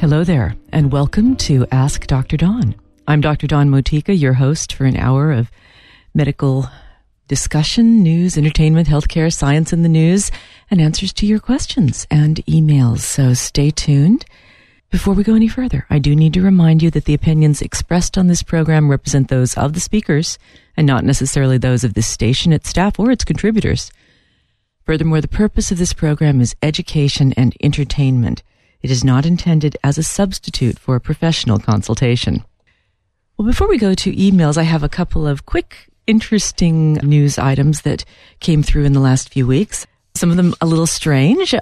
Hello there, and welcome to Ask Dr. Dawn. I'm Dr. Dawn Motika, your host for an hour of medical discussion, news, entertainment, healthcare, science in the news, and answers to your questions and emails. So stay tuned. Before we go any further, I do need to remind you that the opinions expressed on this program represent those of the speakers and not necessarily those of this station, its staff, or its contributors. Furthermore, the purpose of this program is education and entertainment. It is not intended as a substitute for a professional consultation. Well, before we go to emails, I have a couple of quick, interesting news items that came through in the last few weeks. Some of them a little strange.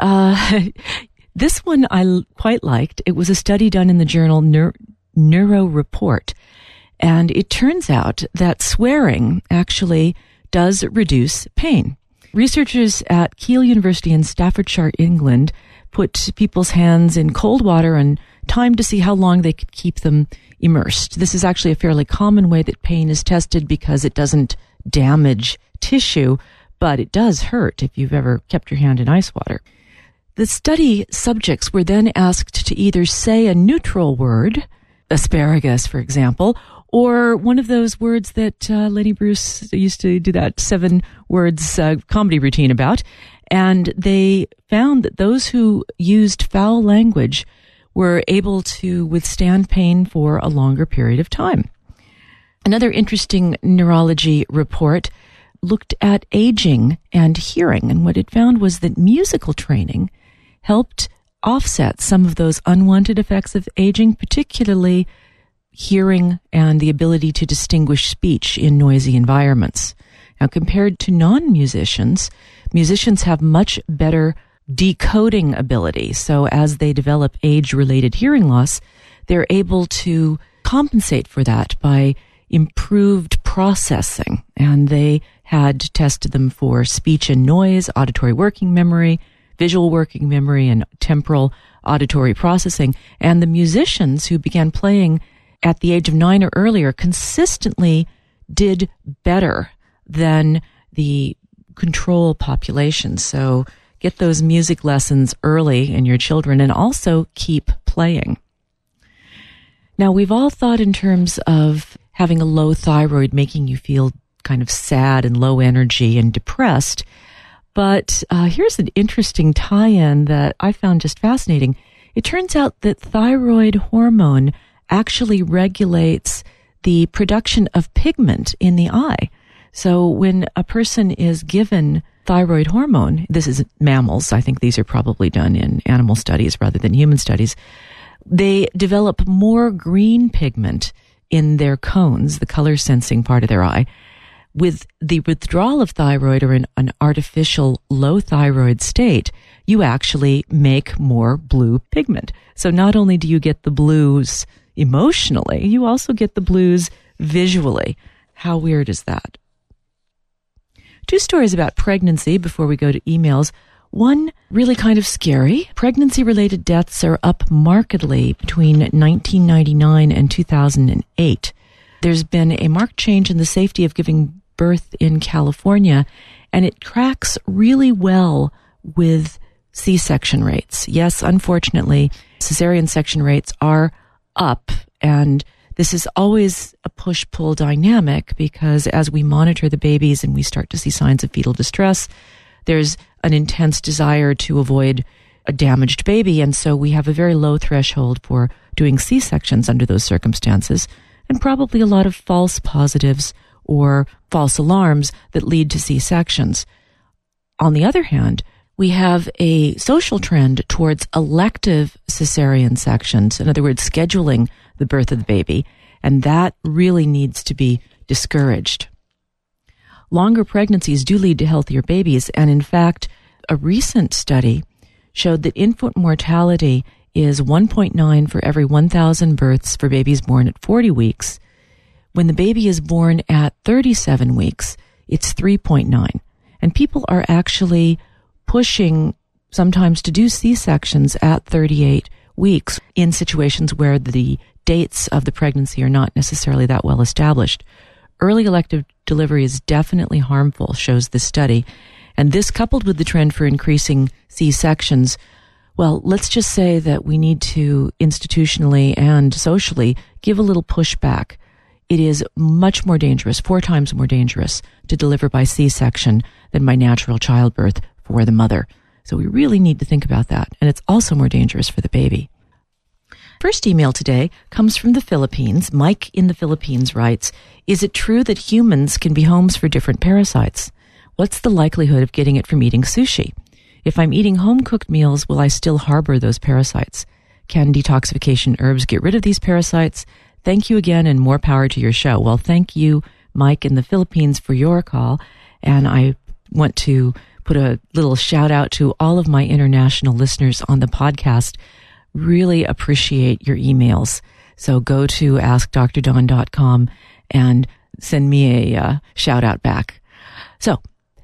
This one I quite liked. It was a study done in the journal Neuro Report. And it turns out that swearing actually does reduce pain. Researchers at Keele University in Staffordshire, England, put people's hands in cold water and timed to see how long they could keep them immersed. This is actually a fairly common way that pain is tested because it doesn't damage tissue, but it does hurt if you've ever kept your hand in ice water. The study subjects were then asked to either say a neutral word, asparagus, for example, or one of those words that Lenny Bruce used to do that 7 words comedy routine about. And they found that those who used foul language were able to withstand pain for a longer period of time. Another interesting neurology report looked at aging and hearing, and what it found was that musical training helped offset some of those unwanted effects of aging, particularly hearing and the ability to distinguish speech in noisy environments. Now, compared to non-musicians, musicians have much better decoding ability. So as they develop age-related hearing loss, they're able to compensate for that by improved processing. And they had tested them for speech and noise, auditory working memory, visual working memory, and temporal auditory processing. And the musicians who began playing at the age of 9 or earlier consistently did better than the control population. So get those music lessons early in your children and also keep playing. Now, we've all thought in terms of having a low thyroid making you feel kind of sad and low energy and depressed. But here's an interesting tie-in that I found just fascinating. It turns out that thyroid hormone actually regulates the production of pigment in the eye. So when a person is given thyroid hormone, this is mammals, I think these are probably done in animal studies rather than human studies, they develop more green pigment in their cones, the color sensing part of their eye. With the withdrawal of thyroid or an artificial low thyroid state, you actually make more blue pigment. So not only do you get the blues emotionally, you also get the blues visually. How weird is that? 2 stories about pregnancy before we go to emails. One really kind of scary. Pregnancy-related deaths are up markedly between 1999 and 2008. There's been a marked change in the safety of giving birth in California, and it tracks really well with C-section rates. Yes, unfortunately, cesarean section rates are up, and this is always a push-pull dynamic because as we monitor the babies and we start to see signs of fetal distress, there's an intense desire to avoid a damaged baby, and so we have a very low threshold for doing C-sections under those circumstances, and probably a lot of false positives or false alarms that lead to C-sections. On the other hand, we have a social trend towards elective cesarean sections, in other words, scheduling the birth of the baby, and that really needs to be discouraged. Longer pregnancies do lead to healthier babies, and in fact, a recent study showed that infant mortality is 1.9 for every 1,000 births for babies born at 40 weeks. When the baby is born at 37 weeks, it's 3.9. And people are actually pushing sometimes to do C-sections at 38 weeks in situations where the dates of the pregnancy are not necessarily that well established. Early elective delivery is definitely harmful, shows this study. And this, coupled with the trend for increasing C-sections, Well, let's just say that we need to institutionally and socially give a little pushback. It is much more dangerous, 4 times more dangerous, to deliver by C-section than by natural childbirth for the mother. So we really need to think about that. And it's also more dangerous for the baby. First email today comes from the Philippines. Mike in the Philippines writes, is it true that humans can be homes for different parasites? What's the likelihood of getting it from eating sushi? If I'm eating home-cooked meals, will I still harbor those parasites? Can detoxification herbs get rid of these parasites? Thank you again, and more power to your show. Well, thank you, Mike in the Philippines, for your call. And I want to put a little shout out to all of my international listeners on the podcast. Really appreciate your emails. So go to AskDrDawn.com and send me a shout out back. So,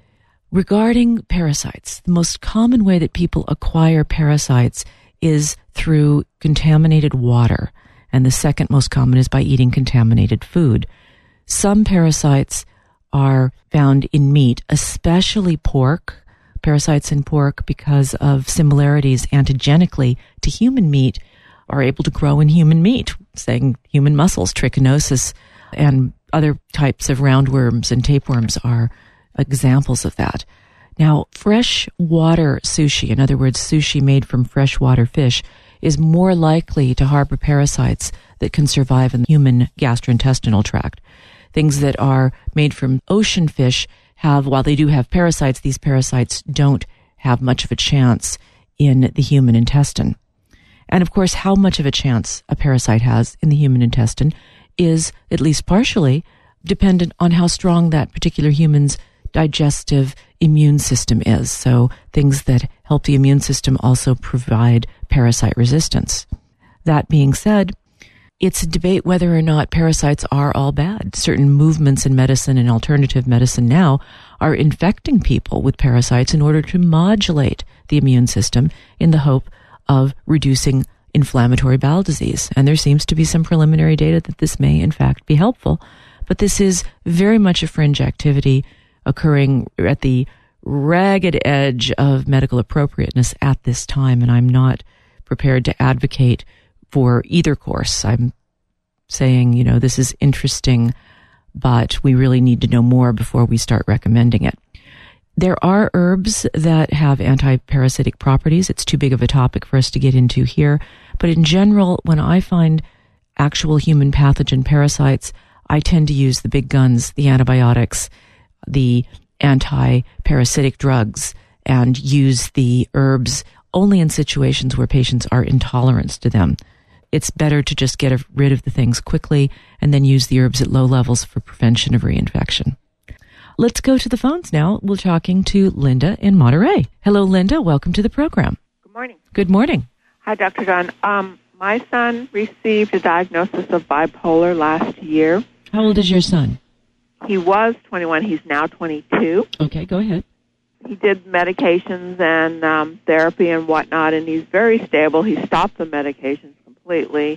regarding parasites, the most common way that people acquire parasites is through contaminated water. And the second most common is by eating contaminated food. Some parasites are found in meat, especially pork. Parasites in pork, because of similarities antigenically to human meat, are able to grow in human meat, saying human muscles, trichinosis, and other types of roundworms and tapeworms are examples of that. Now, freshwater sushi, in other words, sushi made from freshwater fish, is more likely to harbor parasites that can survive in the human gastrointestinal tract. Things that are made from ocean fish have, while they do have parasites, these parasites don't have much of a chance in the human intestine. And of course, how much of a chance a parasite has in the human intestine is, at least partially, dependent on how strong that particular human's digestive immune system is. So things that help the immune system also provide parasite resistance. That being said, it's a debate whether or not parasites are all bad. Certain movements in medicine and alternative medicine now are infecting people with parasites in order to modulate the immune system in the hope of reducing inflammatory bowel disease. And there seems to be some preliminary data that this may in fact be helpful. But this is very much a fringe activity occurring at the ragged edge of medical appropriateness at this time, and I'm not prepared to advocate for either course. I'm saying, this is interesting, but we really need to know more before we start recommending it. There are herbs that have anti-parasitic properties. It's too big of a topic for us to get into here, but in general, when I find actual human pathogen parasites, I tend to use the big guns, the antibiotics, the anti-parasitic drugs, and use the herbs only in situations where patients are intolerant to them. It's better to just get rid of the things quickly and then use the herbs at low levels for prevention of reinfection. Let's go to the phones now. We're talking to Linda in Monterey. Hello, Linda. Welcome to the program. Good morning. Good morning. Hi, Dr. Dawn. My son received a diagnosis of bipolar last year. How old is your son? He was 21. He's now 22. Okay, go ahead. He did medications and therapy and whatnot, and he's very stable. He stopped the medications completely.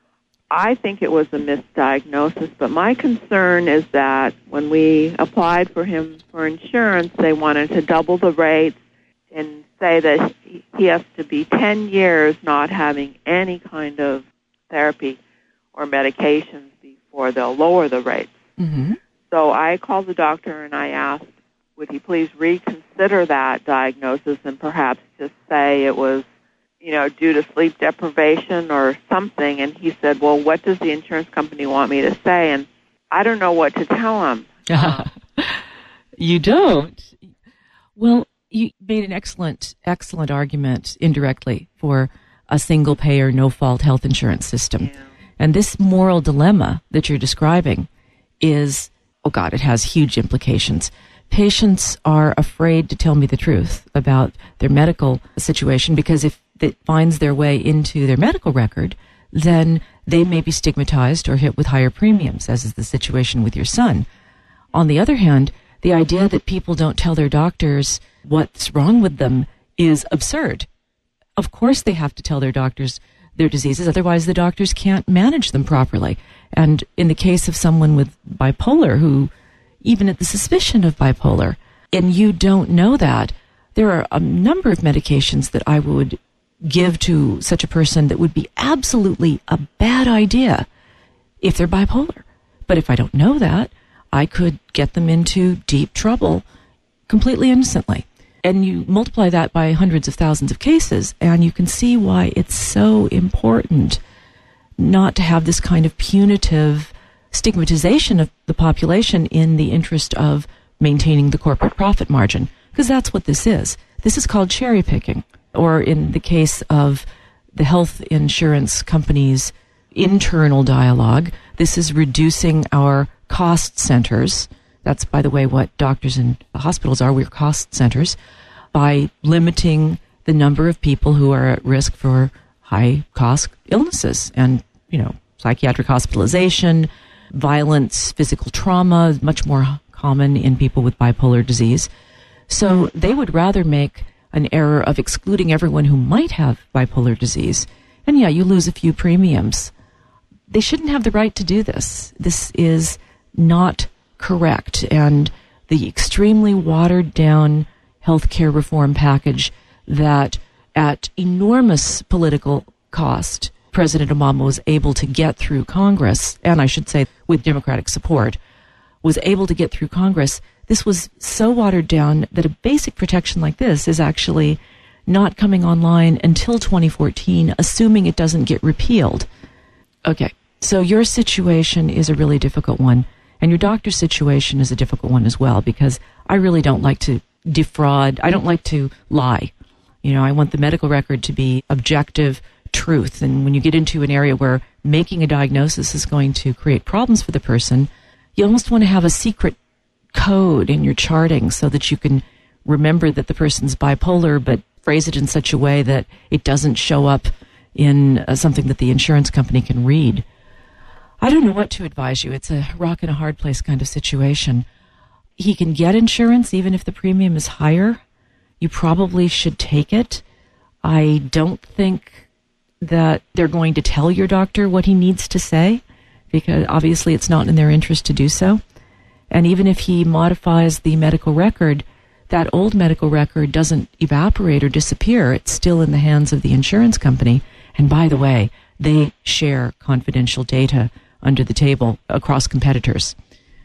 I think it was a misdiagnosis, but my concern is that when we applied for him for insurance, they wanted to double the rates and say that he has to be 10 years not having any kind of therapy or medications before they'll lower the rates. Mm-hmm. So I called the doctor and I asked, would he please reconsider that diagnosis and perhaps just say it was, due to sleep deprivation or something. And he said, well, what does the insurance company want me to say? And I don't know what to tell him. You don't? Well, you made an excellent argument indirectly for a single-payer, no-fault health insurance system. Yeah. And this moral dilemma that you're describing is, it has huge implications. Patients are afraid to tell me the truth about their medical situation because if it finds their way into their medical record, then they may be stigmatized or hit with higher premiums, as is the situation with your son. On the other hand, the idea that people don't tell their doctors what's wrong with them is absurd. Of course they have to tell their doctors their diseases, otherwise the doctors can't manage them properly. And in the case of someone with bipolar who, even at the suspicion of bipolar, and you don't know that, there are a number of medications that I would give to such a person that would be absolutely a bad idea if they're bipolar. But if I don't know that, I could get them into deep trouble completely innocently. And you multiply that by hundreds of thousands of cases, and you can see why it's so important not to have this kind of punitive stigmatization of the population in the interest of maintaining the corporate profit margin. Because that's what this is. This is called cherry picking. Or in the case of the health insurance companies' internal dialogue, this is reducing our cost centers. That's, by the way, what doctors and hospitals are. We're cost centers, by limiting the number of people who are at risk for high-cost illnesses and, psychiatric hospitalization, violence, physical trauma, much more common in people with bipolar disease. So they would rather make an error of excluding everyone who might have bipolar disease. And yeah, you lose a few premiums. They shouldn't have the right to do this. This is not correct. And the extremely watered down healthcare reform package that at enormous political cost, President Obama was able to get through Congress, and I should say with Democratic support, was able to get through Congress. This was so watered down that a basic protection like this is actually not coming online until 2014, assuming it doesn't get repealed. Okay, so your situation is a really difficult one, and your doctor's situation is a difficult one as well, because I really don't like to defraud. I don't like to lie. I want the medical record to be objective truth. And when you get into an area where making a diagnosis is going to create problems for the person, you almost want to have a secret code in your charting so that you can remember that the person's bipolar, but phrase it in such a way that it doesn't show up in something that the insurance company can read. I don't know what to advise you. It's a rock and a hard place kind of situation. He can get insurance even if the premium is higher. You probably should take it. I don't think that they're going to tell your doctor what he needs to say, because obviously it's not in their interest to do so. And even if he modifies the medical record, that old medical record doesn't evaporate or disappear. It's still in the hands of the insurance company. And by the way, they share confidential data under the table across competitors.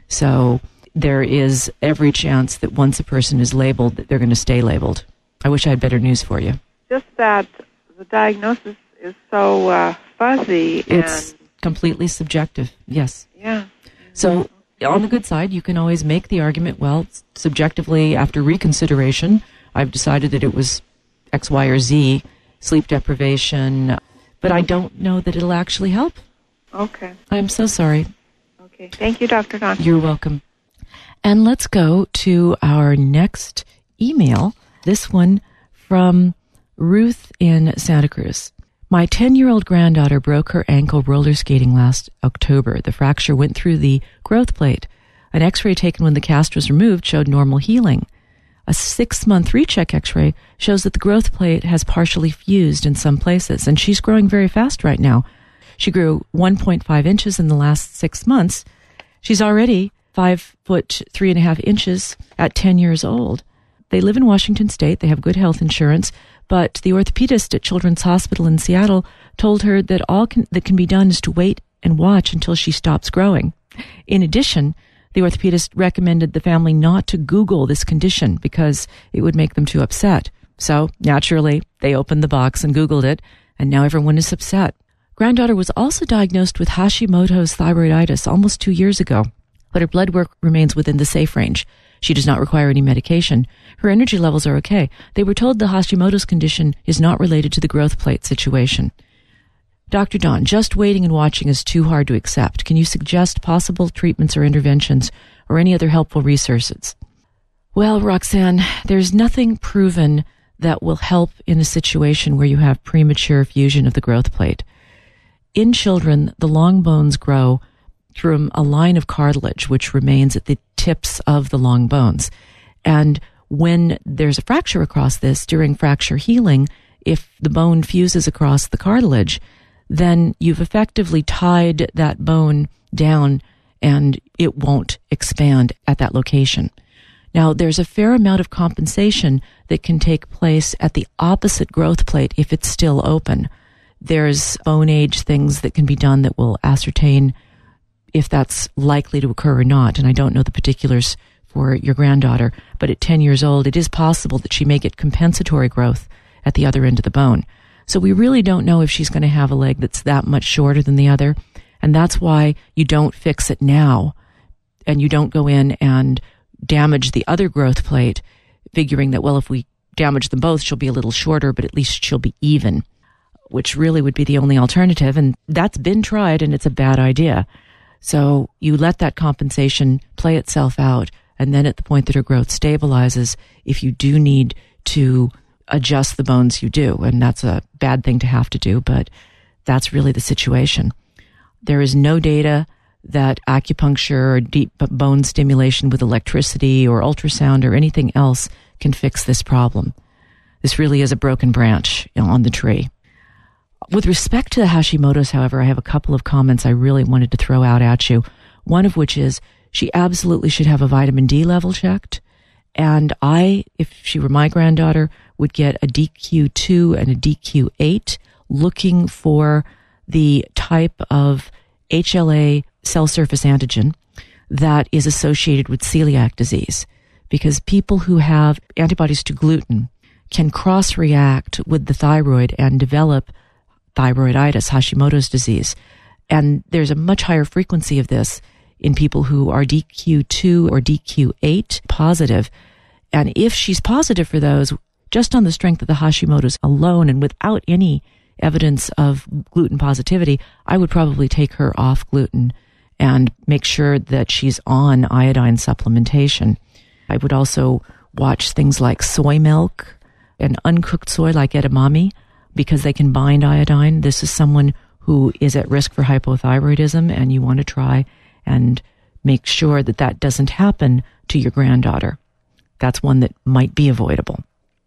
So there is every chance that once a person is labeled, that they're going to stay labeled. I wish I had better news for you. Just that the diagnosis is so fuzzy. It's completely subjective, yes. Yeah. So on the good side, you can always make the argument, well, subjectively, after reconsideration, I've decided that it was X, Y, or Z, sleep deprivation, but I don't know that it'll actually help. Okay. I'm so sorry. Okay. Thank you, Dr. Don. You're welcome. And let's go to our next email, this one from Ruth in Santa Cruz. My 10-year-old granddaughter broke her ankle roller skating last October. The fracture went through the growth plate. An x-ray taken when the cast was removed showed normal healing. A 6-month recheck x-ray shows that the growth plate has partially fused in some places, and she's growing very fast right now. She grew 1.5 inches in the last 6 months. She's already 5 foot 3.5 inches at 10 years old. They live in Washington State. They have good health insurance, but the orthopedist at Children's Hospital in Seattle told her that all that can be done is to wait and watch until she stops growing. In addition, the orthopedist recommended the family not to Google this condition because it would make them too upset. So, naturally, they opened the box and Googled it, and now everyone is upset. Granddaughter was also diagnosed with Hashimoto's thyroiditis almost 2 years ago, but her blood work remains within the safe range. She does not require any medication. Her energy levels are okay. They were told the Hashimoto's condition is not related to the growth plate situation. Dr. Don, just waiting and watching is too hard to accept. Can you suggest possible treatments or interventions or any other helpful resources? Well, Roxanne, there's nothing proven that will help in a situation where you have premature fusion of the growth plate. In children, the long bones grow through a line of cartilage which remains at the tips of the long bones. And when there's a fracture across this, during fracture healing, if the bone fuses across the cartilage, then you've effectively tied that bone down and it won't expand at that location. Now, there's a fair amount of compensation that can take place at the opposite growth plate if it's still open. There's bone age things that can be done that will ascertain if that's likely to occur or not. And I don't know the particulars for your granddaughter, but at 10 years old, it is possible that she may get compensatory growth at the other end of the bone. So we really don't know if she's going to have a leg that's that much shorter than the other. And that's why you don't fix it now and you don't go in and damage the other growth plate, figuring that, well, if we damage them both, she'll be a little shorter, but at least she'll be even, which really would be the only alternative. And that's been tried and it's a bad idea. So you let that compensation play itself out. And then at the point that her growth stabilizes, if you do need to adjust the bones, you do. And that's a bad thing to have to do, but that's really the situation. There is no data that acupuncture or deep bone stimulation with electricity or ultrasound or anything else can fix this problem. This really is a broken branch on the tree. With respect to the Hashimoto's, however, I have a couple of comments I really wanted to throw out at you. One of which is she absolutely should have a vitamin D level checked. And I, if she were my granddaughter, would get a DQ2 and a DQ8 looking for the type of HLA cell surface antigen that is associated with celiac disease. Because people who have antibodies to gluten can cross-react with the thyroid and develop thyroiditis, Hashimoto's disease. And there's a much higher frequency of this in people who are DQ2 or DQ8 positive. And if she's positive for those, just on the strength of the Hashimoto's alone and without any evidence of gluten positivity, I would probably take her off gluten and make sure that she's on iodine supplementation. I would also watch things like soy milk and uncooked soy like edamame because they can bind iodine. This is someone who is at risk for hypothyroidism, and you want to try and make sure that that doesn't happen to your granddaughter. That's one that might be avoidable.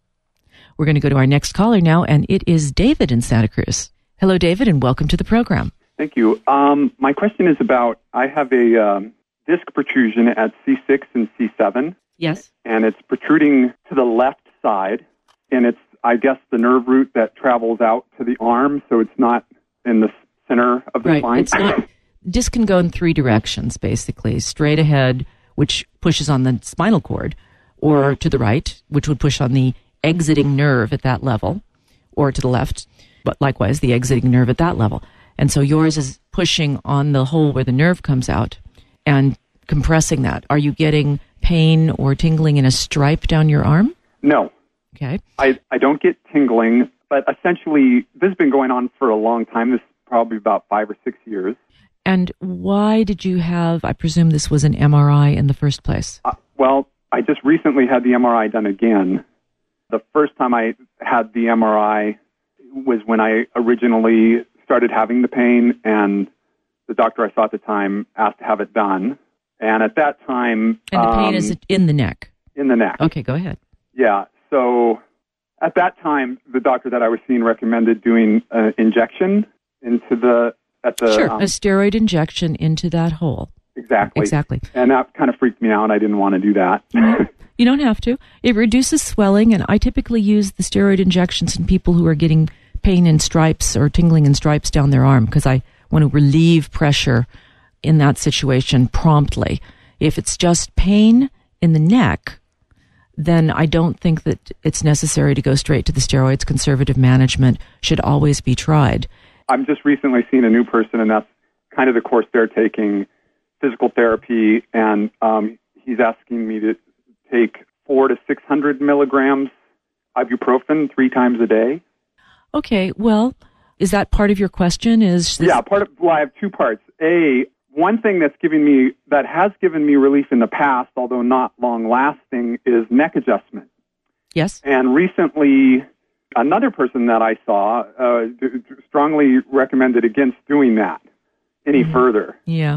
We're going to go to our next caller now, and it is David in Santa Cruz. Hello, David, and welcome to the program. Thank you. My question is about, I have a disc protrusion at C6 and C7. Yes. And it's protruding to the left side, and it's, I guess, the nerve root that travels out to the arm, so it's not in the center of the spine. It's not. Disc can go in three directions, basically. Straight ahead, which pushes on the spinal cord, or to the right, which would push on the exiting nerve at that level, or to the left, but likewise the exiting nerve at that level. And so yours is pushing on the hole where the nerve comes out and compressing that. Are you getting pain or tingling in a stripe down your arm? No. Okay. I don't get tingling, but essentially this has been going on for a long time. This is probably about 5 or 6 years. And why did you have, I presume this was an MRI in the first place? Well, I just recently had the MRI done again. The first time I had the MRI was when I originally started having the pain, and the doctor I saw at the time asked to have it done. And at that time... And the pain is in the neck? In the neck. Okay, go ahead. Yeah. So at that time, the doctor that I was seeing recommended doing an injection into the... Sure, a steroid injection into that hole. Exactly. And that kind of freaked me out. I didn't want to do that. You don't have to. It reduces swelling, and I typically use the steroid injections in people who are getting pain in stripes or tingling in stripes down their arm because I want to relieve pressure in that situation promptly. If it's just pain in the neck, then I don't think that it's necessary to go straight to the steroids. Conservative management should always be tried. I'm just recently seeing a new person, and that's kind of the course they're taking, physical therapy, and he's asking me to take 400 to 600 milligrams ibuprofen 3 times a day. Okay, well, is that part of your question? Yeah, I have 2 parts. One thing that has given me relief in the past, although not long-lasting, is neck adjustment. Yes. And recently, another person that I saw strongly recommended against doing that any further. Yeah.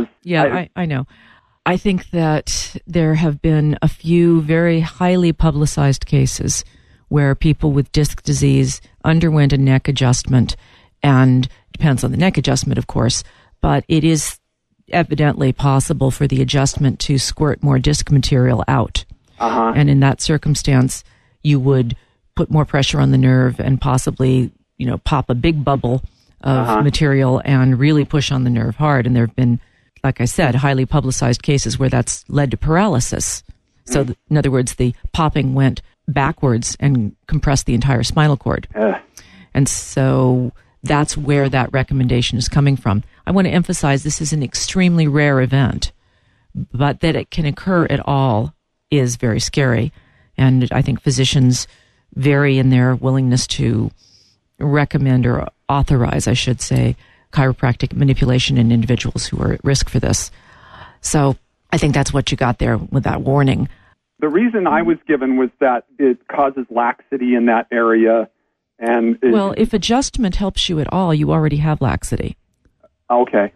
I know. I think that there have been a few very highly publicized cases where people with disc disease underwent a neck adjustment, and depends on the neck adjustment, of course, but it is evidently possible for the adjustment to squirt more disc material out. And in that circumstance, you would put more pressure on the nerve and possibly, pop a big bubble of material and really push on the nerve hard. And there have been, like I said, highly publicized cases where that's led to paralysis. So, in other words, the popping went backwards and compressed the entire spinal cord. And so that's where that recommendation is coming from. I want to emphasize this is an extremely rare event, but that it can occur at all is very scary. And I think physicians vary in their willingness to recommend or authorize, I should say, chiropractic manipulation in individuals who are at risk for this. So I think that's what you got there with that warning. The reason I was given was that it causes laxity in that area. And well, if adjustment helps you at all, you already have laxity. Okay.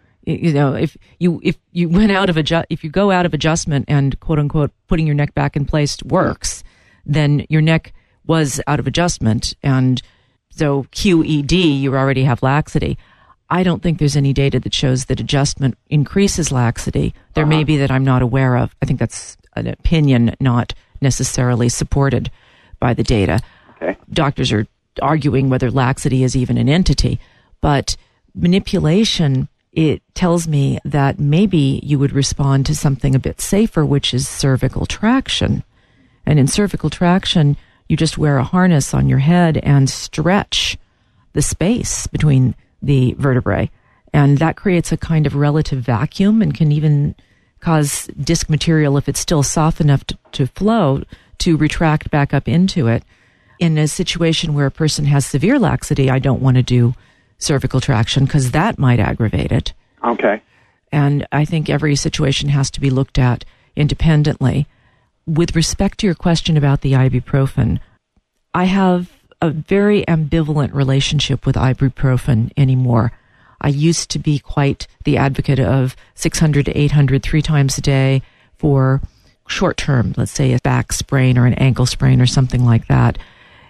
If you went out of if you go out of adjustment and quote unquote putting your neck back in place works, then your neck was out of adjustment, and so QED, you already have laxity. I don't think there's any data that shows that adjustment increases laxity. There may be that I'm not aware of. I think that's an opinion not necessarily supported by the data. Okay. Doctors are arguing whether laxity is even an entity, but manipulation, it tells me that maybe you would respond to something a bit safer, which is cervical traction. And in cervical traction, you just wear a harness on your head and stretch the space between the vertebrae. And that creates a kind of relative vacuum and can even cause disc material, if it's still soft enough to flow, to retract back up into it. In a situation where a person has severe laxity, I don't want to do cervical traction because that might aggravate it. Okay. And I think every situation has to be looked at independently. With respect to your question about the ibuprofen, I have a very ambivalent relationship with ibuprofen anymore. I used to be quite the advocate of 600 to 800 3 times a day for short term, let's say a back sprain or an ankle sprain or something like that.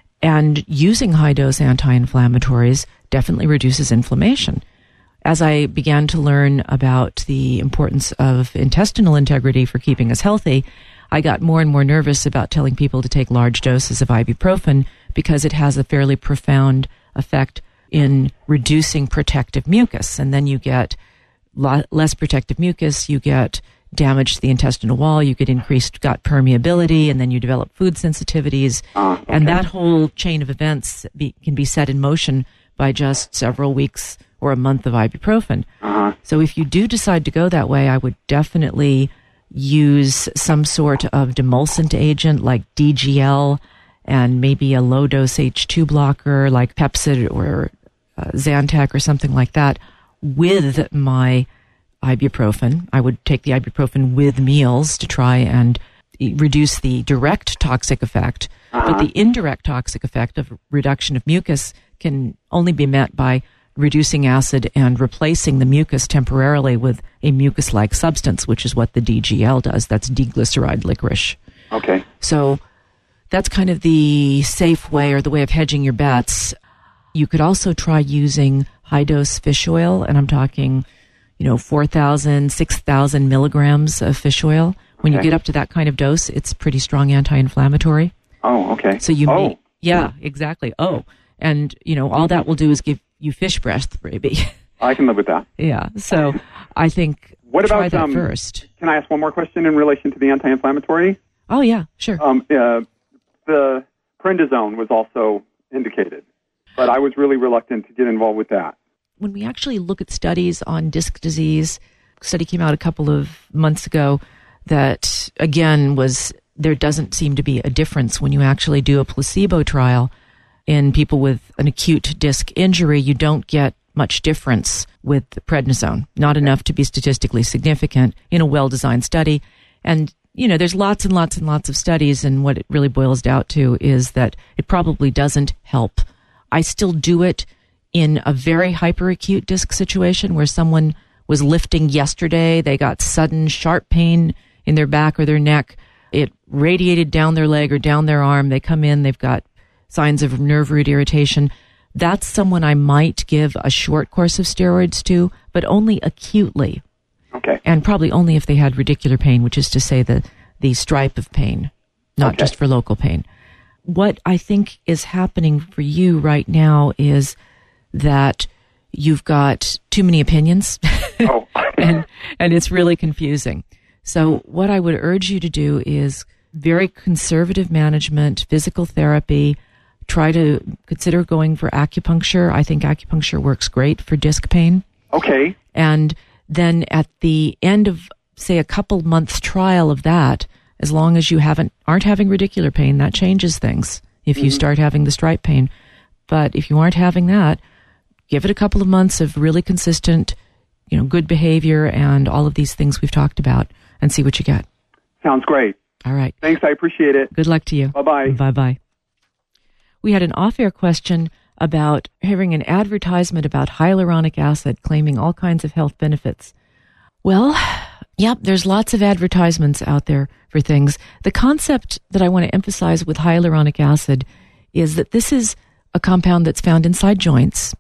And using high-dose anti-inflammatories definitely reduces inflammation. As I began to learn about the importance of intestinal integrity for keeping us healthy, I got more and more nervous about telling people to take large doses of ibuprofen because it has a fairly profound effect in reducing protective mucus. And then you get less protective mucus, you get damage to the intestinal wall, you get increased gut permeability, and then you develop food sensitivities. Okay. And that whole chain of events can be set in motion by just several weeks or a month of ibuprofen. So if you do decide to go that way, I would definitely use some sort of demulcent agent like DGL and maybe a low-dose H2 blocker like Pepcid or Zantac or something like that with my ibuprofen. I would take the ibuprofen with meals to try and reduce the direct toxic effect, but the indirect toxic effect of reduction of mucus can only be met by reducing acid and replacing the mucus temporarily with a mucus-like substance, which is what the DGL does. That's diglyceride licorice. Okay. So that's kind of the safe way or the way of hedging your bets. You could also try using high-dose fish oil, and I'm talking 4,000, 6,000 milligrams of fish oil. When you get up to that kind of dose, it's pretty strong anti-inflammatory. Oh, okay. So you may, yeah, exactly. Oh, and all that will do is give you fish breath, baby. I can live with that. Yeah. So I think try that first. Can I ask one more question in relation to the anti-inflammatory? Oh, yeah, sure. The prednisone was also indicated, but I was really reluctant to get involved with that. When we actually look at studies on disc disease, a study came out a couple of months ago that, again, there doesn't seem to be a difference when you actually do a placebo trial in people with an acute disc injury. You don't get much difference with prednisone, not enough to be statistically significant in a well-designed study. And, there's lots and lots and lots of studies, and what it really boils down to is that it probably doesn't help. I still do it in a very hyperacute disc situation where someone was lifting yesterday, they got sudden sharp pain in their back or their neck. It radiated down their leg or down their arm. They come in, they've got signs of nerve root irritation. That's someone I might give a short course of steroids to, but only acutely. Okay. And probably only if they had radicular pain, which is to say the stripe of pain. not just for local pain. What I think is happening for you right now is that you've got too many opinions and it's really confusing. So what I would urge you to do is very conservative management, physical therapy. Try to consider going for acupuncture. I think acupuncture works great for disc pain. Okay. And then at the end of, say, a couple months trial of that, as long as you aren't having radicular pain, that changes things if you start having the stripe pain. But if you aren't having that, give it a couple of months of really consistent, good behavior and all of these things we've talked about and see what you get. Sounds great. All right. Thanks. I appreciate it. Good luck to you. Bye-bye. Bye-bye. We had an off-air question about hearing an advertisement about hyaluronic acid claiming all kinds of health benefits. Well, yep, there's lots of advertisements out there for things. The concept that I want to emphasize with hyaluronic acid is that this is a compound that's found inside joints.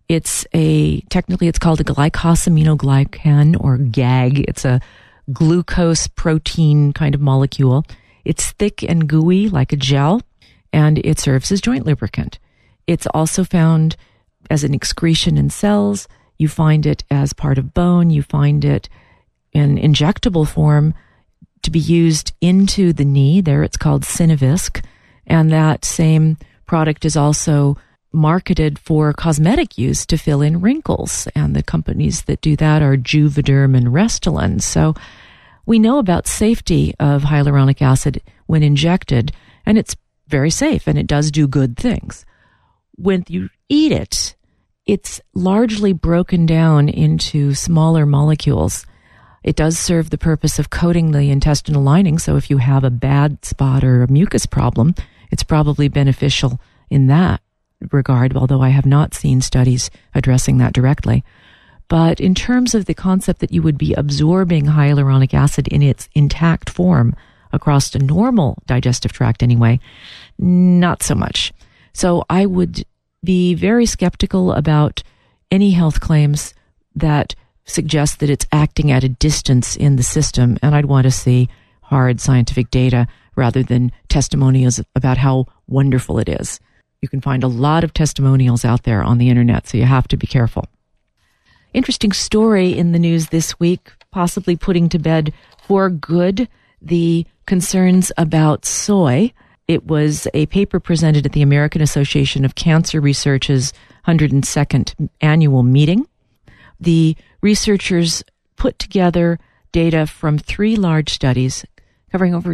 Technically it's called a glycosaminoglycan or GAG. It's a glucose protein kind of molecule. It's thick and gooey like a gel, and it serves as joint lubricant. It's also found as an excretion in cells. You find it as part of bone. You find it in injectable form to be used into the knee. There it's called Synovisc. And that same product is also marketed for cosmetic use to fill in wrinkles. And the companies that do that are Juvederm and Restylane. So we know about safety of hyaluronic acid when injected, and it's very safe, and it does do good things. When you eat it, it's largely broken down into smaller molecules. It does serve the purpose of coating the intestinal lining, so if you have a bad spot or a mucus problem, it's probably beneficial in that regard, although I have not seen studies addressing that directly. But in terms of the concept that you would be absorbing hyaluronic acid in its intact form across the normal digestive tract anyway, not so much. So I would be very skeptical about any health claims that suggest that it's acting at a distance in the system, and I'd want to see hard scientific data rather than testimonials about how wonderful it is. You can find a lot of testimonials out there on the internet, so you have to be careful. Interesting story in the news this week, possibly putting to bed for good the concerns about soy. It was a paper presented at the American Association of Cancer Research's 102nd annual meeting. The researchers put together data from 3 large studies covering over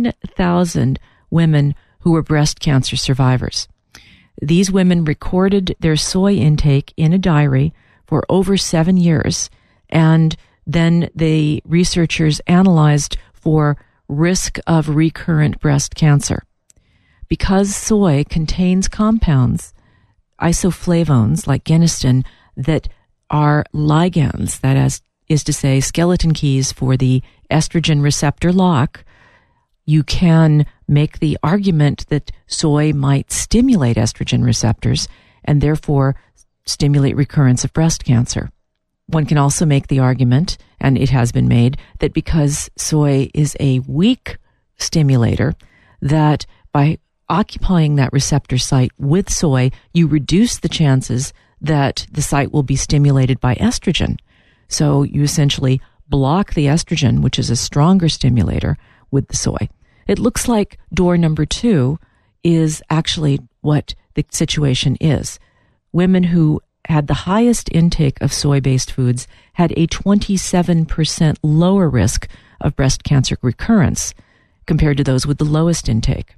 10,000 women who were breast cancer survivors. These women recorded their soy intake in a diary for over 7 years, and then the researchers analyzed for risk of recurrent breast cancer. Because soy contains compounds, isoflavones like genistein, that are ligands, that is to say skeleton keys for the estrogen receptor lock, you can make the argument that soy might stimulate estrogen receptors and therefore stimulate recurrence of breast cancer. One can also make the argument, and it has been made, that because soy is a weak stimulator, that by occupying that receptor site with soy, you reduce the chances that the site will be stimulated by estrogen. So you essentially block the estrogen, which is a stronger stimulator, with the soy. It looks like door number 2 is actually what the situation is. Women who had the highest intake of soy-based foods had a 27% lower risk of breast cancer recurrence compared to those with the lowest intake.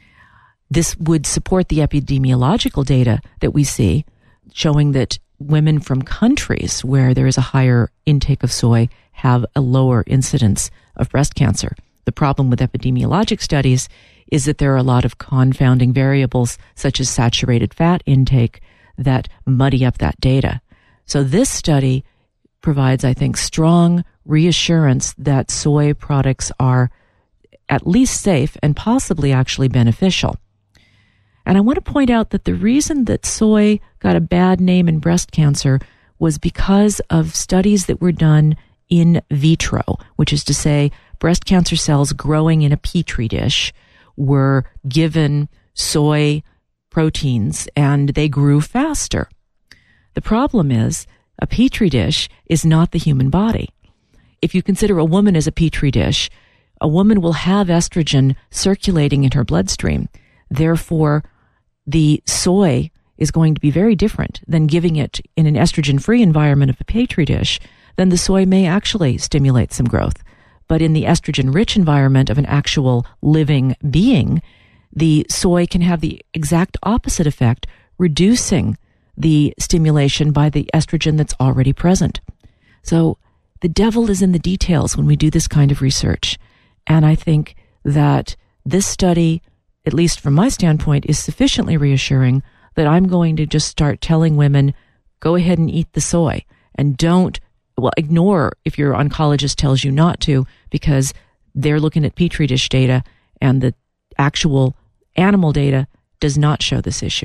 This would support the epidemiological data that we see, showing that women from countries where there is a higher intake of soy have a lower incidence of breast cancer. The problem with epidemiologic studies is that there are a lot of confounding variables, such as saturated fat intake, that muddy up that data. So this study provides, I think, strong reassurance that soy products are at least safe and possibly actually beneficial. And I want to point out that the reason that soy got a bad name in breast cancer was because of studies that were done in vitro, which is to say breast cancer cells growing in a petri dish were given soy proteins and they grew faster. The problem is a petri dish is not the human body. If you consider a woman as a petri dish, a woman will have estrogen circulating in her bloodstream. Therefore, the soy is going to be very different than giving it in an estrogen-free environment of a petri dish. Then the soy may actually stimulate some growth. But in the estrogen-rich environment of an actual living being, the soy can have the exact opposite effect, reducing the stimulation by the estrogen that's already present. So the devil is in the details when we do this kind of research. And I think that this study, at least from my standpoint, is sufficiently reassuring that I'm going to just start telling women, go ahead and eat the soy and ignore if your oncologist tells you not to, because they're looking at petri dish data and the actual animal data does not show this issue.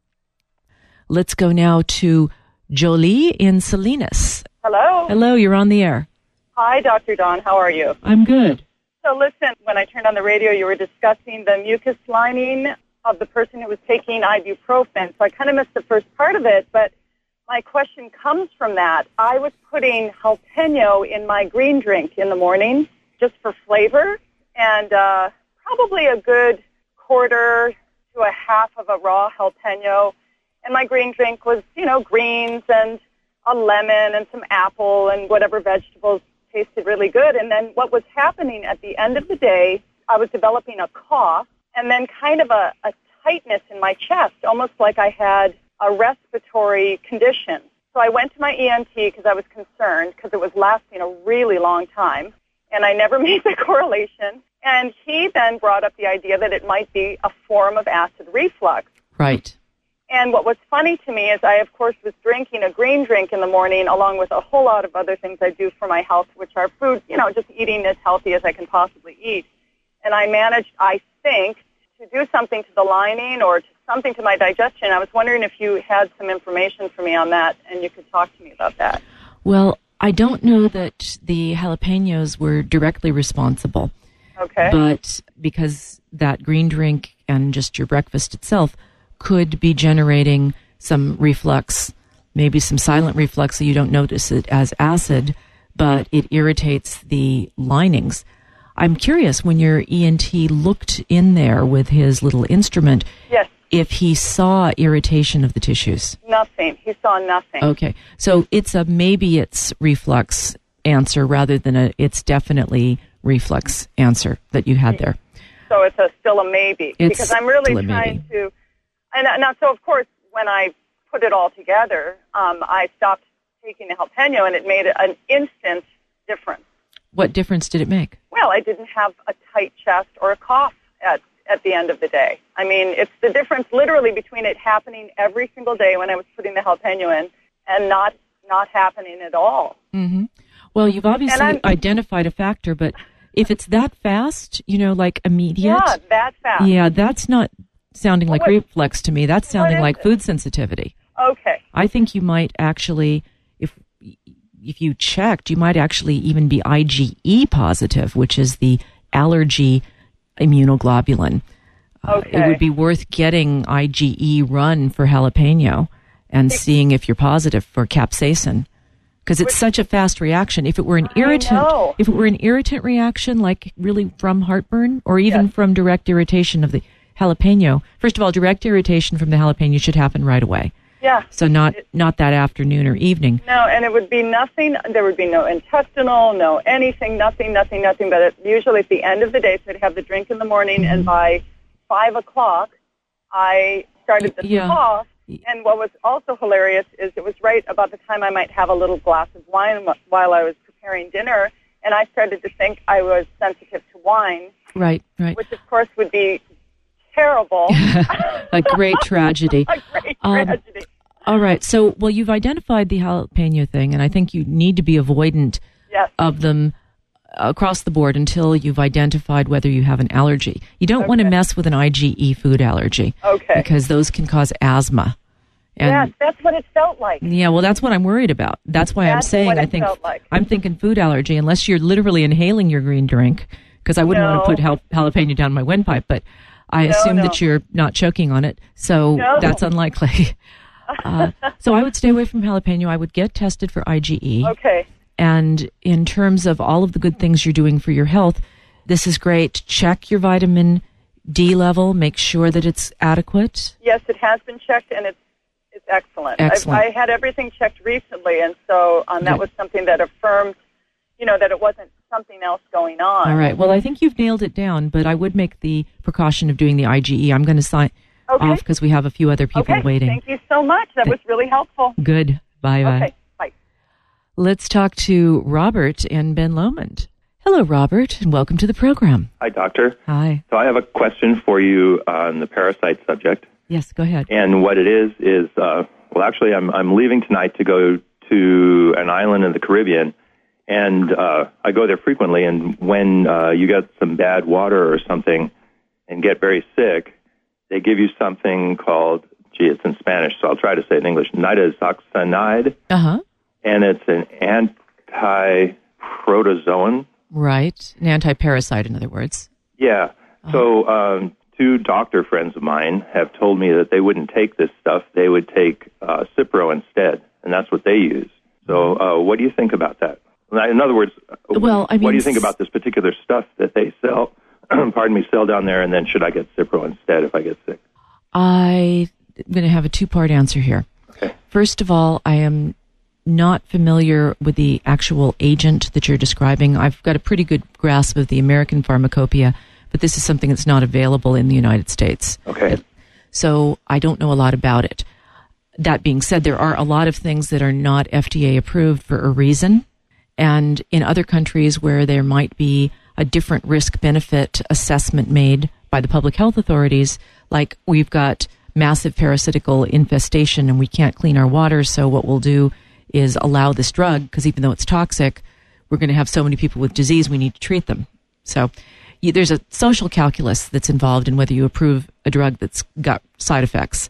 Let's go now to Jolie in Salinas. Hello. Hello, you're on the air. Hi, Dr. Dawn. How are you? I'm good. So listen, when I turned on the radio, you were discussing the mucus lining of the person who was taking ibuprofen. So I kind of missed the first part of it, but my question comes from that. I was putting jalapeno in my green drink in the morning just for flavor, and probably a good quarter to a half of a raw jalapeno. And my green drink was, greens and a lemon and some apple and whatever vegetables tasted really good. And then what was happening at the end of the day, I was developing a cough and then kind of a tightness in my chest, almost like I had a respiratory condition. So I went to my ENT because I was concerned because it was lasting a really long time. And I never made the correlation. And he then brought up the idea that it might be a form of acid reflux. Right. And what was funny to me is I, of course, was drinking a green drink in the morning along with a whole lot of other things I do for my health, which are food, just eating as healthy as I can possibly eat. And I managed, I think, to do something to the lining or to something to my digestion. I was wondering if you had some information for me on that and you could talk to me about that. Well, I don't know that the jalapenos were directly responsible. Okay. But because that green drink and just your breakfast itself could be generating some reflux, maybe some silent reflux so you don't notice it as acid, but it irritates the linings. I'm curious, when your ENT looked in there with his little instrument, yes, if he saw irritation of the tissues. Nothing. He saw nothing. Okay. So maybe it's reflux answer rather than it's definitely reflux answer that you had there. So it's still a maybe. Because I'm really trying to... And now, so of course, when I put it all together, I stopped taking the jalapeno, and it made an instant difference. What difference did it make? Well, I didn't have a tight chest or a cough at the end of the day. I mean, it's the difference literally between it happening every single day when I was putting the jalapeno in and not happening at all. Mm-hmm. Well, you've obviously identified a factor, but if it's that fast, like immediate. Yeah, that fast. Yeah, that's not sounding like reflux to me. That's sounding like food sensitivity. Okay. I think you might actually, if you checked, you might actually even be IgE positive, which is the allergy immunoglobulin. Okay. It would be worth getting IgE run for jalapeno and seeing if you're positive for capsaicin, because it's such a fast reaction. If it were an irritant reaction, like really from heartburn or even from direct irritation of the jalapeno. First of all, direct irritation from the jalapeno should happen right away. Yeah. So not that afternoon or evening. No, and it would be nothing. There would be no intestinal, no anything, nothing. But usually at the end of the day, so I'd have the drink in the morning, and by 5 o'clock, I started the cough. And what was also hilarious is it was right about the time I might have a little glass of wine while I was preparing dinner, and I started to think I was sensitive to wine. Right. Which, of course, would be terrible. A great tragedy. A great tragedy. All right. So, you've identified the jalapeno thing, and I think you need to be avoidant of them across the board until you've identified whether you have an allergy. You don't want to mess with an IgE food allergy. Okay. Because those can cause asthma. And yes, that's what it felt like. Yeah, well, that's what I'm worried about. That's why I'm saying I'm thinking food allergy, unless you're literally inhaling your green drink because I wouldn't want to put jalapeno down my windpipe, but I assume that you're not choking on it, so that's unlikely. So I would stay away from jalapeno. I would get tested for IgE. Okay. And in terms of all of the good things you're doing for your health, this is great. Check your vitamin D level. Make sure that it's adequate. Yes, it has been checked, and it's excellent. Excellent. I had everything checked recently, and so that was something that affirmed, that it wasn't something else going on. All right. Well, I think you've nailed it down, but I would make the precaution of doing the IgE. I'm going to sign off because we have a few other people waiting. Thank you so much. That was really helpful. Good. Bye-bye. Okay, bye. Let's talk to Robert in Ben Lomond. Hello, Robert, and welcome to the program. Hi, Doctor. Hi. So I have a question for you on the parasite subject. Yes, go ahead. And what it is actually, I'm leaving tonight to go to an island in the Caribbean, and I go there frequently, and when you get some bad water or something and get very sick, they give you something called, it's in Spanish, so I'll try to say it in English, nitazoxanide. Uh-huh. And it's an anti-protozoan. Right. An anti-parasite, in other words. Yeah. So two doctor friends of mine have told me that they wouldn't take this stuff. They would take Cipro instead, and that's what they use. So what do you think about that? In other words, what do you think about this particular stuff that they sell, sell down there, and then should I get Cipro instead if I get sick? I'm going to have a two-part answer here. Okay. First of all, I am not familiar with the actual agent that you're describing. I've got a pretty good grasp of the American pharmacopoeia, but this is something that's not available in the United States. Okay. So I don't know a lot about it. That being said, there are a lot of things that are not FDA approved for a reason. And in other countries where there might be a different risk-benefit assessment made by the public health authorities, like we've got massive parasitical infestation and we can't clean our water, so what we'll do is allow this drug, because even though it's toxic, we're going to have so many people with disease, we need to treat them. So there's a social calculus that's involved in whether you approve a drug that's got side effects.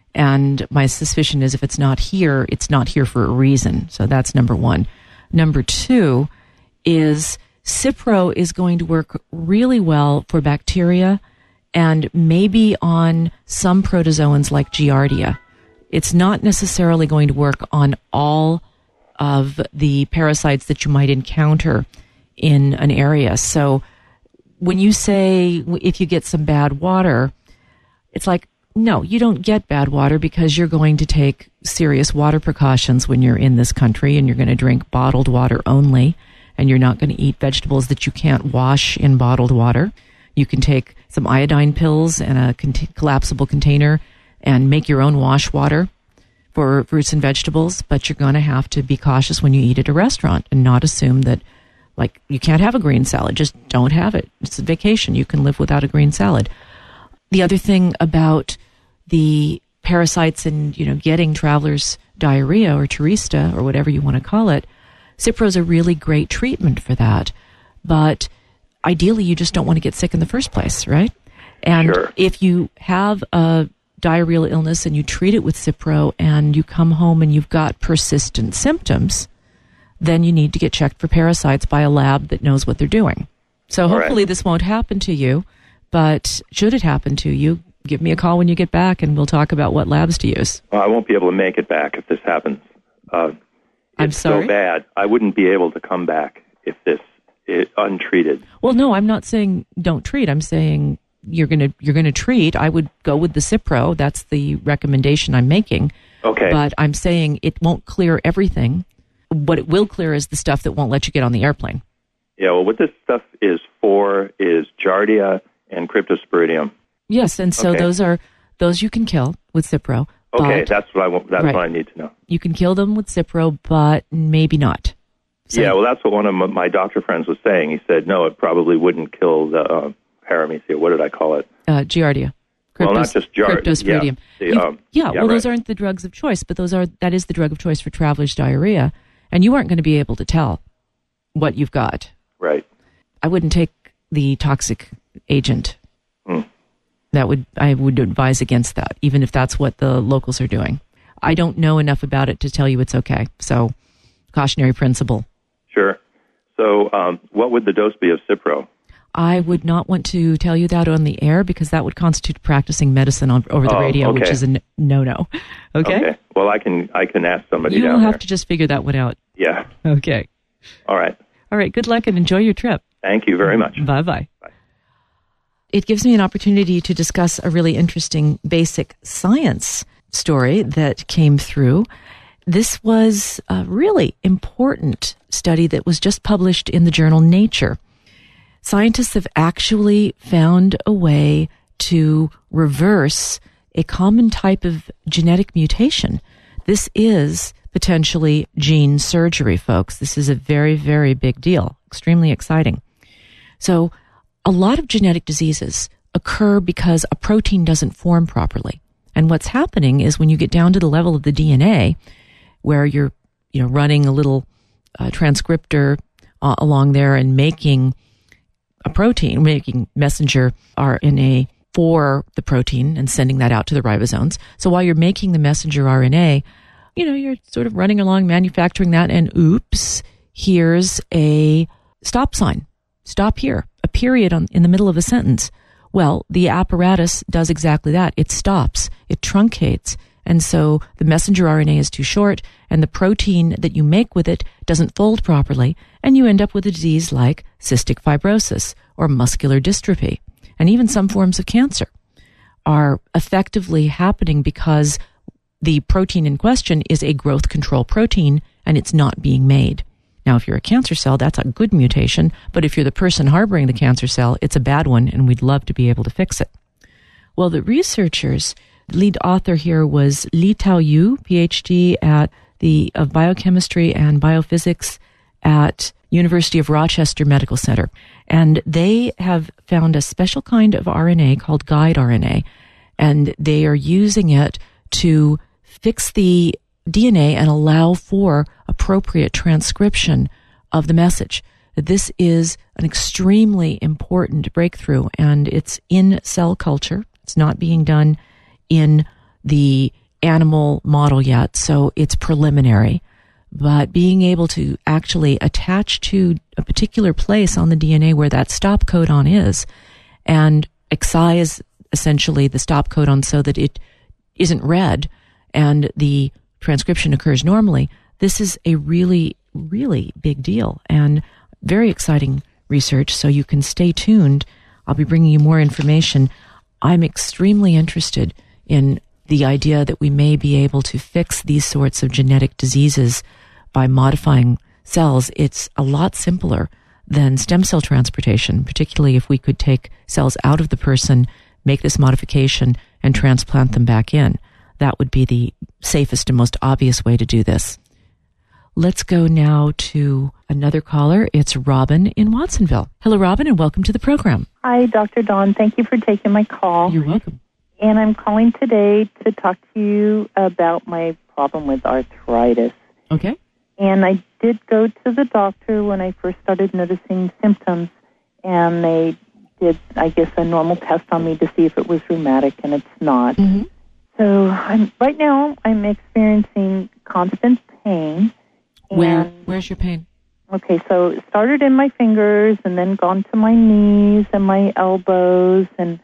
And my suspicion is if it's not here for a reason. So that's number one. Number two is Cipro is going to work really well for bacteria and maybe on some protozoans like Giardia. It's not necessarily going to work on all of the parasites that you might encounter in an area. So when you say if you get some bad water, it's like, no, you don't get bad water because you're going to take serious water precautions when you're in this country, and you're going to drink bottled water only, and you're not going to eat vegetables that you can't wash in bottled water. You can take some iodine pills and a collapsible container and make your own wash water for fruits and vegetables, but you're going to have to be cautious when you eat at a restaurant and not assume that, like, you can't have a green salad. Just don't have it. It's a vacation. You can live without a green salad. The other thing about the parasites and, getting travelers diarrhea or turista or whatever you want to call it, Cipro is a really great treatment for that. But ideally, you just don't want to get sick in the first place, right? And sure. If you have a diarrheal illness and you treat it with Cipro and you come home and you've got persistent symptoms, then you need to get checked for parasites by a lab that knows what they're doing. So hopefully this won't happen to you, but should it happen to you, give me a call when you get back and we'll talk about what labs to use. Well, I won't be able to make it back if this happens. I'm sorry? So bad. I wouldn't be able to come back if this is untreated. Well, no, I'm not saying don't treat. I'm saying you're gonna treat. I would go with the Cipro. That's the recommendation I'm making. Okay. But I'm saying it won't clear everything. What it will clear is the stuff that won't let you get on the airplane. Yeah, well, what this stuff is for is Giardia and Cryptosporidium. Yes, and so those you can kill with Cipro. Okay, that's what I want. That's what I need to know. You can kill them with Cipro, but maybe not. So, yeah, well, that's what one of my doctor friends was saying. He said, no, it probably wouldn't kill the paramecia. What did I call it? Giardia. Well, not just Giardia. Cryptosporidium. Those aren't the drugs of choice, but that is the drug of choice for traveler's diarrhea, and you aren't going to be able to tell what you've got. Right. I wouldn't take the toxic agent. I would advise against that, even if that's what the locals are doing. I don't know enough about it to tell you it's okay. So, cautionary principle. Sure. So, what would the dose be of Cipro? I would not want to tell you that on the air because that would constitute practicing medicine over the radio, okay. which is a no-no. Okay? Well, I can ask somebody You'll down there. have to just figure that one out. Yeah. Okay. All right. All right. Good luck and enjoy your trip. Thank you very much. Bye-bye. Bye. It gives me an opportunity to discuss a really interesting basic science story that came through. This was a really important study that was just published in the journal Nature. Scientists have actually found a way to reverse a common type of genetic mutation. This is potentially gene surgery, folks. This is a very, very big deal. Extremely exciting. So a lot of genetic diseases occur because a protein doesn't form properly. And what's happening is when you get down to the level of the DNA, where you're running a little transcriptor along there and making a protein, making messenger RNA for the protein and sending that out to the ribosomes. So while you're making the messenger RNA, you're sort of running along manufacturing that, and oops, here's a stop sign. Stop here. A period in the middle of a sentence. Well, the apparatus does exactly that. It stops. It truncates. And so the messenger RNA is too short, and the protein that you make with it doesn't fold properly, and you end up with a disease like cystic fibrosis or muscular dystrophy. And even some forms of cancer are effectively happening because the protein in question is a growth control protein, and it's not being made. Now, if you're a cancer cell, that's a good mutation, but if you're the person harboring the cancer cell, it's a bad one, and we'd love to be able to fix it. Well, the researchers, lead author here was Li-Tao Yu, PhD of biochemistry and biophysics at University of Rochester Medical Center. And they have found a special kind of RNA called guide RNA, and they are using it to fix the DNA and allow for appropriate transcription of the message. This is an extremely important breakthrough, and it's in cell culture. It's not being done in the animal model yet, so it's preliminary. But being able to actually attach to a particular place on the DNA where that stop codon is, and excise essentially the stop codon so that it isn't read and the transcription occurs normally, this is a really, really big deal and very exciting research, so you can stay tuned. I'll be bringing you more information. I'm extremely interested in the idea that we may be able to fix these sorts of genetic diseases by modifying cells. It's a lot simpler than stem cell transplantation, particularly if we could take cells out of the person, make this modification, and transplant them back in. That would be the safest and most obvious way to do this. Let's go now to another caller. It's Robin in Watsonville. Hello, Robin, and welcome to the program. Hi, Dr. Dawn. Thank you for taking my call. You're welcome. And I'm calling today to talk to you about my problem with arthritis. Okay. And I did go to the doctor when I first started noticing symptoms, and they did, I guess, a normal test on me to see if it was rheumatic, and it's not. Mm-hmm. So right now I'm experiencing constant pain. Where's your pain? Okay, so it started in my fingers and then gone to my knees and my elbows and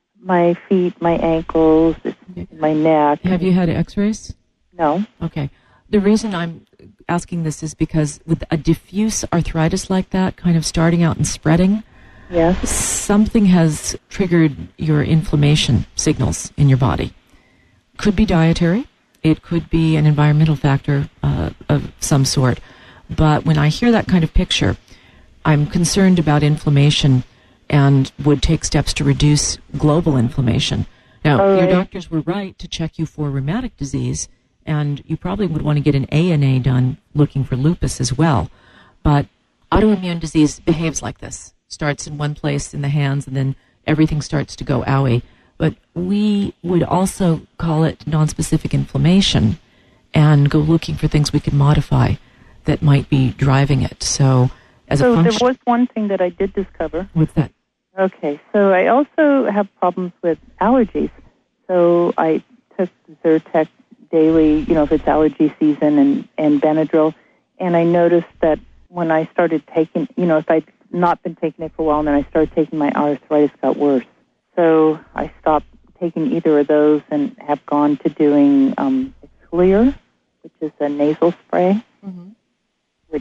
my feet, my ankles, my neck. Have you had x-rays? No. Okay. The reason I'm asking this is because with a diffuse arthritis like that, kind of starting out and spreading, yes, something has triggered your inflammation signals in your body. Could be dietary. It could be an environmental factor of some sort. But when I hear that kind of picture, I'm concerned about inflammation and would take steps to reduce global inflammation. Now, your doctors were right to check you for rheumatic disease, and you probably would want to get an ANA done looking for lupus as well. But autoimmune disease behaves like this. Starts in one place in the hands, and then everything starts to go owie. But we would also call it nonspecific inflammation and go looking for things we could modify that might be driving it. So as a function... there was one thing that I did discover. What's that? Okay, so I also have problems with allergies. So I took Zyrtec daily, if it's allergy season, and Benadryl. And I noticed that when I started taking, if I not been taking it for a while, and then I started taking my arthritis got worse. So I stopped taking either of those and have gone to doing Xlear, which is a nasal spray, which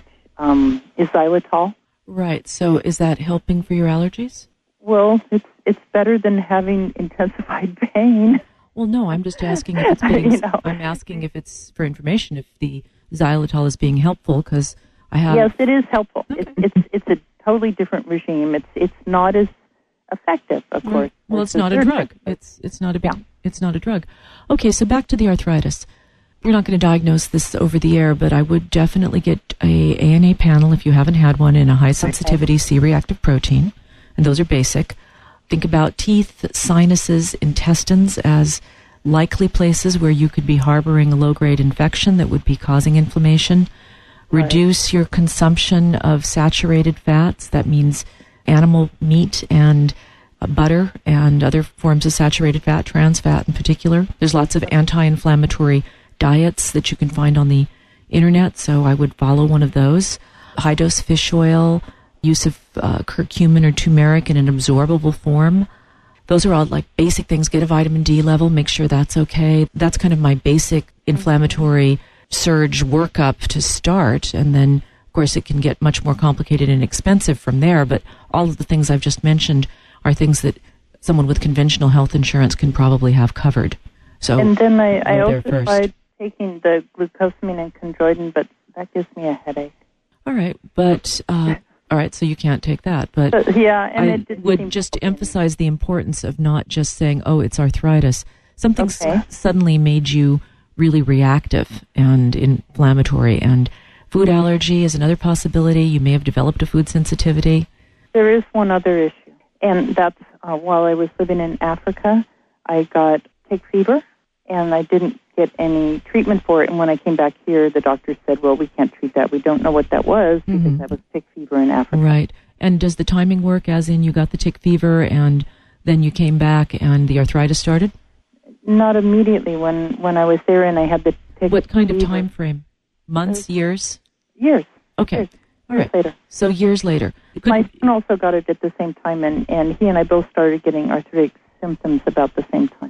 is xylitol. Right. So is that helping for your allergies? Well, it's better than having intensified pain. Well, no, I'm just asking if it's being, I'm asking if it's for information, if the xylitol is being helpful, because I have... Yes, it is helpful. Okay. It's a totally different regime. It's not as effective, of course. Well, it's not a drug. It's not a big, it's not a drug. Okay, so back to the arthritis. We're not going to diagnose this over the air, but I would definitely get a ANA panel if you haven't had one in a high sensitivity C-reactive protein, and those are basic. Think about teeth, sinuses, intestines as likely places where you could be harboring a low-grade infection that would be causing inflammation. Reduce your consumption of saturated fats. That means animal meat and butter and other forms of saturated fat, trans fat in particular. There's lots of anti-inflammatory diets that you can find on the internet, so I would follow one of those. High-dose fish oil, use of curcumin or turmeric in an absorbable form. Those are all like basic things. Get a vitamin D level, make sure that's okay. That's kind of my basic inflammatory surge workup to start, and then of course it can get much more complicated and expensive from there, but all of the things I've just mentioned are things that someone with conventional health insurance can probably have covered. So, and then I also tried taking the glucosamine and chondroitin, but that gives me a headache. All right, but all right, so you can't take that, but yeah, and I would just emphasize the importance of not just saying, "Oh, it's arthritis." Something suddenly made you really reactive and inflammatory, and food allergy is another possibility. You may have developed a food sensitivity. There is one other issue, and that's while I was living in Africa, I got tick fever, and I didn't get any treatment for it. And when I came back here, the doctor said, well, we can't treat that. We don't know what that was because that was tick fever in Africa. Right. And does the timing work, as in you got the tick fever and then you came back and the arthritis started? Not immediately when I was there and I had the tick What kind fever. of time frame? Months, years? Years. Okay. Years. All right. Later. So years later. My son also got it at the same time, and he and I both started getting arthritic symptoms about the same time.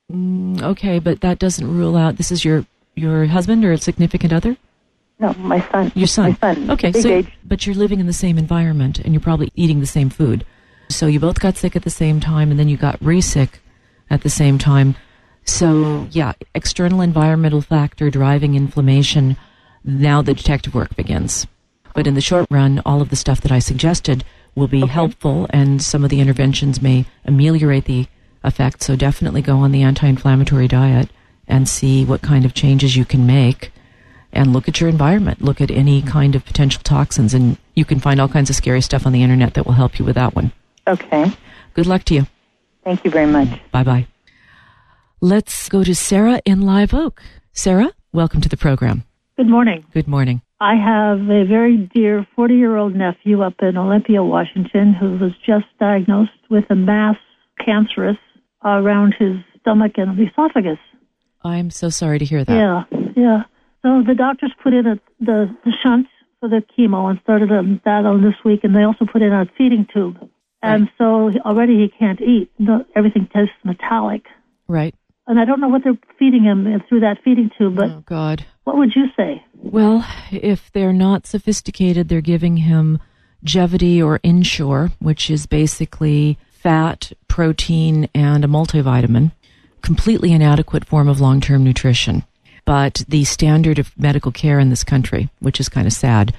Okay, but that doesn't rule out. This is your husband or a significant other? No, my son. Your son. My son. Okay, but you're living in the same environment and you're probably eating the same food. So you both got sick at the same time, and then you got re-sick at the same time. So yeah, external environmental factor driving inflammation. Now the detective work begins. But in the short run, all of the stuff that I suggested will be helpful, and some of the interventions may ameliorate the effect. So definitely go on the anti-inflammatory diet and see what kind of changes you can make, and look at your environment. Look at any kind of potential toxins, and you can find all kinds of scary stuff on the internet that will help you with that one. Okay. Good luck to you. Thank you very much. Bye-bye. Let's go to Sarah in Live Oak. Sarah, welcome to the program. Good morning. Good morning. I have a very dear 40-year-old nephew up in Olympia, Washington, who was just diagnosed with a mass cancerous around his stomach and esophagus. I'm so sorry to hear that. Yeah. So the doctors put in the shunt for the chemo and started that on this week, and they also put in a feeding tube. Right. And so already he can't eat. Everything tastes metallic. Right. And I don't know what they're feeding him through that feeding tube, but oh, God. What would you say? Well, if they're not sophisticated, they're giving him Gevity or Ensure, which is basically fat, protein, and a multivitamin. Completely inadequate form of long-term nutrition. But the standard of medical care in this country, which is kind of sad.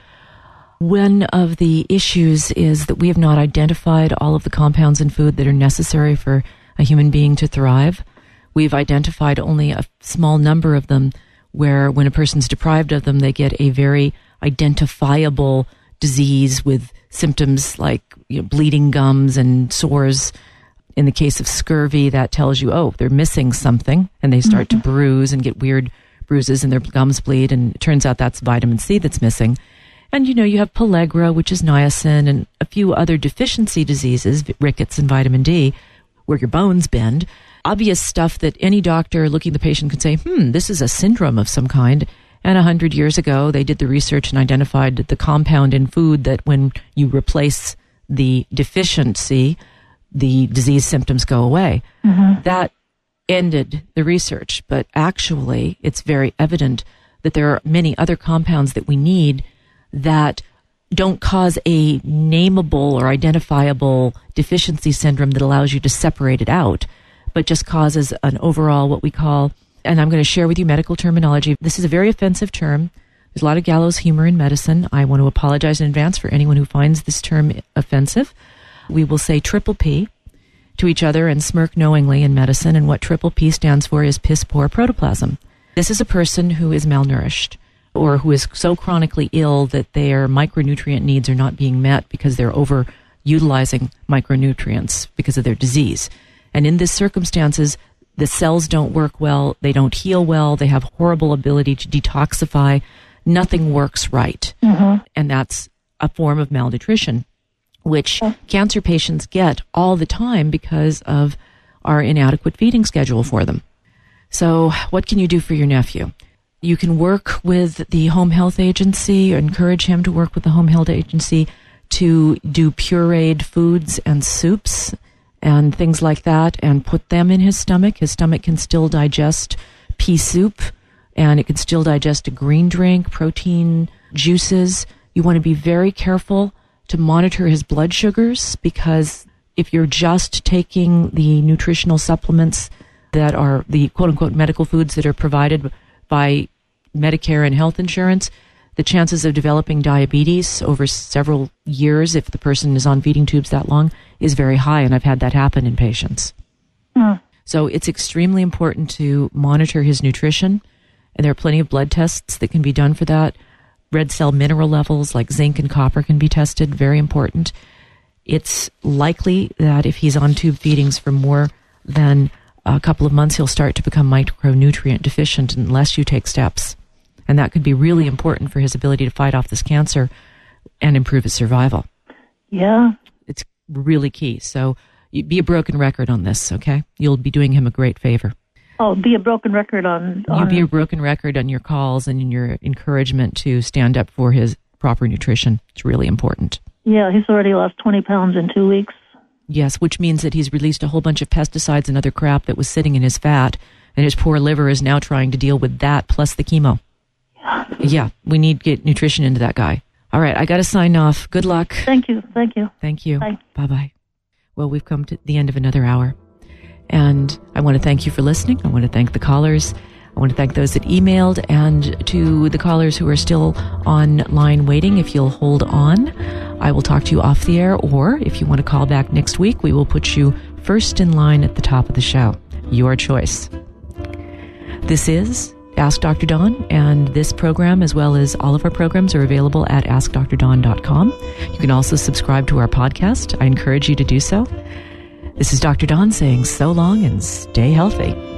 One of the issues is that we have not identified all of the compounds in food that are necessary for a human being to thrive. We've identified only a small number of them, where when a person's deprived of them, they get a very identifiable disease with symptoms like bleeding gums and sores. In the case of scurvy, that tells you, oh, they're missing something, and they start to bruise and get weird bruises and their gums bleed, and it turns out that's vitamin C that's missing. And, you have pellagra, which is niacin, and a few other deficiency diseases, rickets and vitamin D, where your bones bend. Obvious stuff that any doctor looking at the patient could say, this is a syndrome of some kind. And 100 years ago, they did the research and identified the compound in food that when you replace the deficiency, the disease symptoms go away. That ended the research, but actually it's very evident that there are many other compounds that we need that don't cause a nameable or identifiable deficiency syndrome that allows you to separate it out, but just causes an overall what we call, and I'm going to share with you medical terminology. This is a very offensive term. There's a lot of gallows humor in medicine. I want to apologize in advance for anyone who finds this term offensive. We will say triple P to each other and smirk knowingly in medicine, and what triple P stands for is piss poor protoplasm. This is a person who is malnourished or who is so chronically ill that their micronutrient needs are not being met because they're overutilizing micronutrients because of their disease. And in these circumstances, the cells don't work well, they don't heal well, they have horrible ability to detoxify, nothing works right. And that's a form of malnutrition, which cancer patients get all the time because of our inadequate feeding schedule for them. So what can you do for your nephew? You can work with the home health agency, or encourage him to work with the home health agency to do pureed foods and soups and things like that and put them in his stomach. His stomach can still digest pea soup, and it can still digest a green drink, protein juices. You want to be very careful to monitor his blood sugars, because if you're just taking the nutritional supplements that are the quote-unquote medical foods that are provided by Medicare and health insurance, the chances of developing diabetes over several years, if the person is on feeding tubes that long, is very high, and I've had that happen in patients. So it's extremely important to monitor his nutrition, and there are plenty of blood tests that can be done for that. Red cell mineral levels like zinc and copper can be tested, very important. It's likely that if he's on tube feedings for more than a couple of months, he'll start to become micronutrient deficient unless you take steps. And that could be really important for his ability to fight off this cancer and improve his survival. Yeah. It's really key. So you be a broken record on this, okay? You'll be doing him a great favor. Oh, be a broken record on You be a broken record on your calls and in your encouragement to stand up for his proper nutrition. It's really important. Yeah, he's already lost 20 pounds in 2 weeks. Yes, which means that he's released a whole bunch of pesticides and other crap that was sitting in his fat, and his poor liver is now trying to deal with that plus the chemo. Yeah, we need to get nutrition into that guy. All right, I got to sign off. Good luck. Thank you. Thank you. Thank you. Bye. Bye-bye. Well, we've come to the end of another hour, and I want to thank you for listening. I want to thank the callers. I want to thank those that emailed, and to the callers who are still online waiting. If you'll hold on, I will talk to you off the air, or if you want to call back next week, we will put you first in line at the top of the show. Your choice. This is Ask Dr. Dawn, and this program, as well as all of our programs, are available at AskDrDawn.com. You can also subscribe to our podcast. I encourage you to do so. This is Dr. Dawn saying so long and stay healthy.